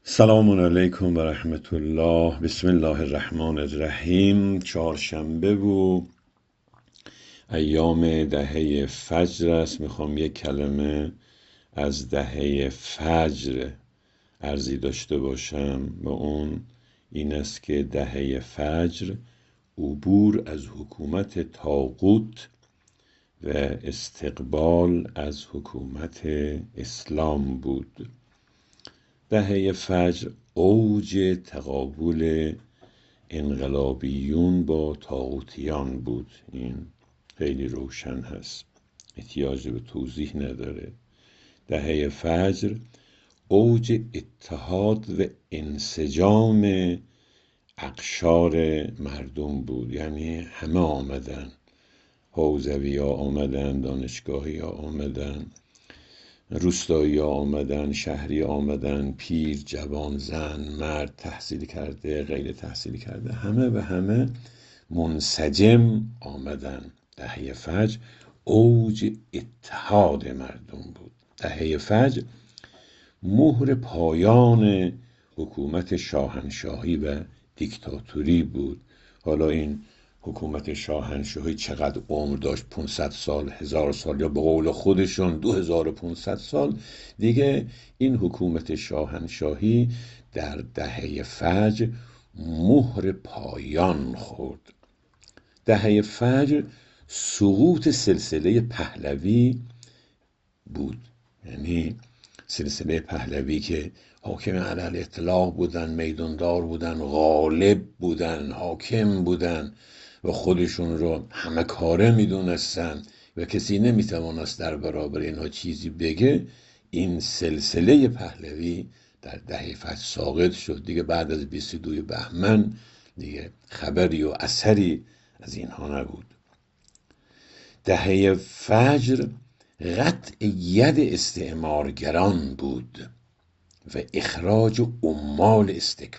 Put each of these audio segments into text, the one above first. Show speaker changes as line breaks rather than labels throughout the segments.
سلام علیکم و رحمت الله. بسم الله الرحمن الرحیم. چهارشنبه و ایام دهه فجر است. میخوام یک کلمه از دهه فجر عرضی داشته باشم و اون این است که دهه فجر عبور از حکومت طاغوت و استقبال از حکومت اسلام بود. دهه فجر اوج تقابل انقلابیون با طاغوتیان بود. این خیلی روشن هست، احتیاج به توضیح نداره. دهه فجر اوج اتحاد و انسجام اقشار مردم بود، یعنی همه آمدن، حوزوی ها آمدن، دانشگاهی ها آمدن، روستایی ها آمدن، شهری آمدن، پیر، جوان، زن، مرد، تحصیل کرده، غیر تحصیل کرده، همه و همه منسجم آمدن. دهه فجر اوج اتحاد مردم بود. دهه فجر مهر پایان حکومت شاهنشاهی و دیکتاتوری بود. حالا این حکومت شاهنشاهی چقدر عمر داشت، 500 سال، 1000 سال، یا به قول خودشون 2500 سال دیگه، این حکومت شاهنشاهی در دهه فجر مهر پایان خورد. دهه فجر سقوط سلسله پهلوی بود، یعنی سلسله پهلوی که حاکم علی الاطلاق بودن، میداندار بودن، غالب بودن، حاکم بودن و خودشون رو همه کاره میدونستن و کسی نمیتوانست در برابر اینها چیزی بگه. این سلسله پهلوی در دهه فجر ساقط شد دیگه. بعد از 22 بهمن دیگه خبری و اثری از اینها نبود. دهه فجر قطع ید استعمارگران بود و اخراج عمال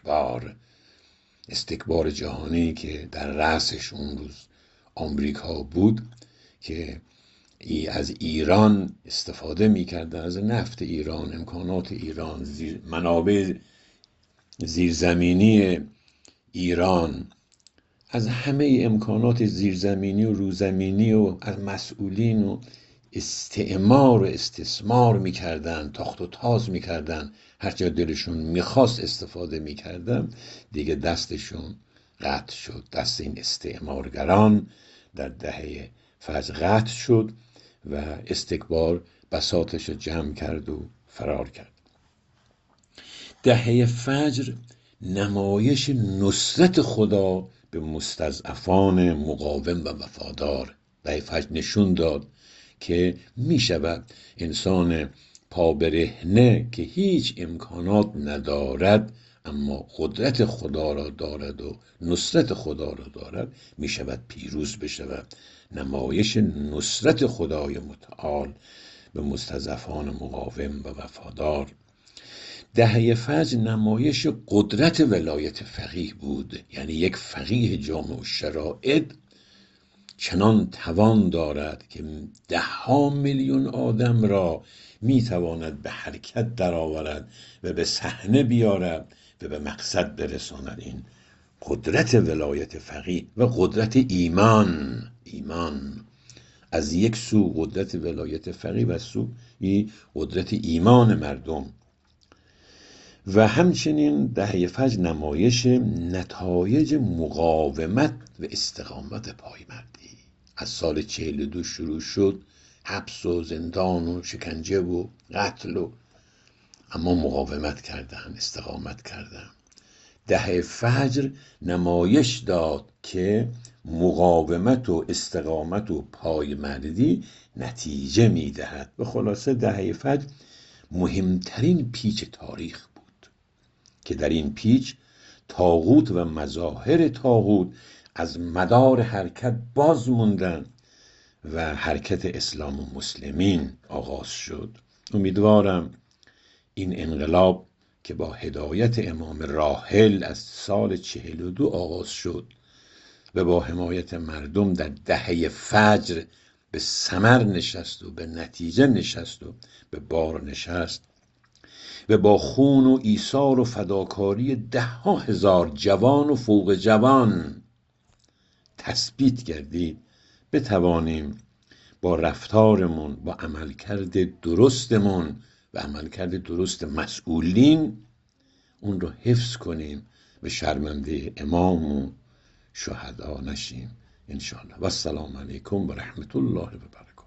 استکبار جهانی که در رأسش اون روز آمریکا بود، که از ایران استفاده میکردن، از نفت ایران، امکانات ایران، منابع زیرزمینی ایران، از همه امکانات زیرزمینی و روزمینی و از مسئولین و استعمار و استثمار میکردن، تاخت و تاز میکردن، هر جا دلشون میخواست استفاده میکردن. دیگه دستشون قطع شد، دست این استعمارگران در دهه فجر قطع شد و استکبار بساطش جمع کرد و فرار کرد. دهه فجر نمایش نصرت خدا به مستضعفان مقاوم و وفادار. دهه فجر نشون داد که می شود انسان پابرهنه که هیچ امکانات ندارد اما قدرت خدا را دارد و نصرت خدا را دارد، می شود پیروز بشود. نمایش نصرت خدای متعال به مستضعفان مقاوم و وفادار. دهه فجر نمایش قدرت ولایت فقیه بود، یعنی یک فقیه جامع الشرائع چنان توان دارد که 10 میلیون آدم را میتواند به حرکت درآورد و به صحنه بیارد و به مقصد برساند. این قدرت ولایت فقیه و قدرت ایمان از یک سو قدرت ولایت فقیه و از سو قدرت ایمان مردم. و همچنین دهه فجر نمایش نتایج مقاومت و استقامت پایمردی. از سال 42 شروع شد، حبس و زندان و شکنجه و قتل اما مقاومت کردن، استقامت کردن. دهه فجر نمایش داد که مقاومت و استقامت و پایمردی نتیجه میدهد. به خلاصه دهه فجر مهمترین پیچ تاریخ بود که در این پیچ طاغوت و مظاهر طاغوت از مدار حرکت باز موندن و حرکت اسلام و مسلمین آغاز شد. امیدوارم این انقلاب که با هدایت امام راحل از سال 42 آغاز شد و با حمایت مردم در دهه فجر به ثمر نشست و به نتیجه نشست و به بار نشست و با خون و ایثار و فداکاری 10,000 جوان و فوق جوان تثبیت گردید، بتوانیم با رفتارمون، با عملکرد درستمون و عملکرد درست مسئولین اون رو حفظ کنیم و شرمنده امام و شهدا نشیم انشاءالله. و السلام علیکم و رحمت الله و برکاته.